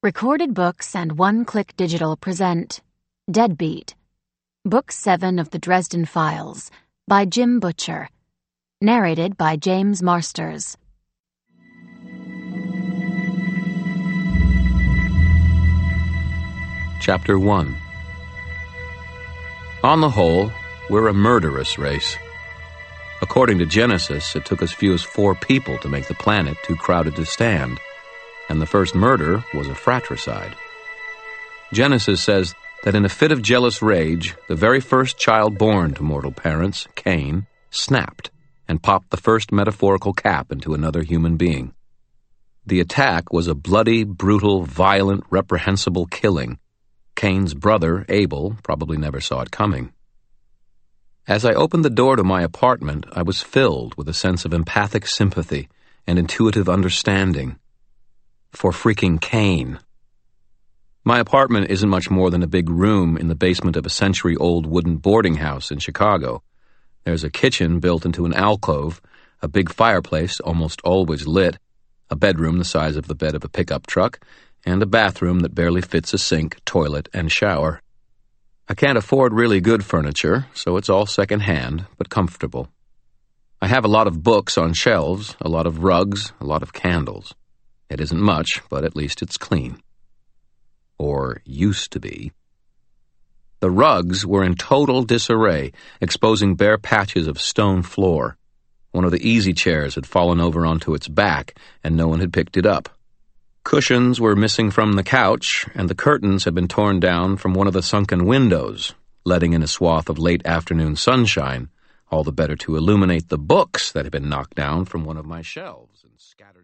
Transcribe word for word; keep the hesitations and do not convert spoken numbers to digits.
Recorded Books and One Click Digital present Deadbeat, Book seven of the Dresden Files, by Jim Butcher. Narrated by James Marsters. Chapter one. On the whole, we're a murderous race. According to Genesis, it took as few as four people to make the planet too crowded to stand, and the first murder was a fratricide. Genesis says that in a fit of jealous rage, the very first child born to mortal parents, Cain, snapped and popped the first metaphorical cap into another human being. The attack was a bloody, brutal, violent, reprehensible killing. Cain's brother, Abel, probably never saw it coming. As I opened the door to my apartment, I was filled with a sense of empathic sympathy and intuitive understanding for freaking Cain. My apartment isn't much more than a big room in the basement of a century-old wooden boarding house in Chicago. There's a kitchen built into an alcove, a big fireplace almost always lit, a bedroom the size of the bed of a pickup truck, and a bathroom that barely fits a sink, toilet, and shower. I can't afford really good furniture, so it's all second-hand, but comfortable. I have a lot of books on shelves, a lot of rugs, a lot of candles. It isn't much, but at least it's clean. Or used to be. The rugs were in total disarray, exposing bare patches of stone floor. One of the easy chairs had fallen over onto its back, and no one had picked it up. Cushions were missing from the couch, and the curtains had been torn down from one of the sunken windows, letting in a swath of late afternoon sunshine, all the better to illuminate the books that had been knocked down from one of my shelves and scattered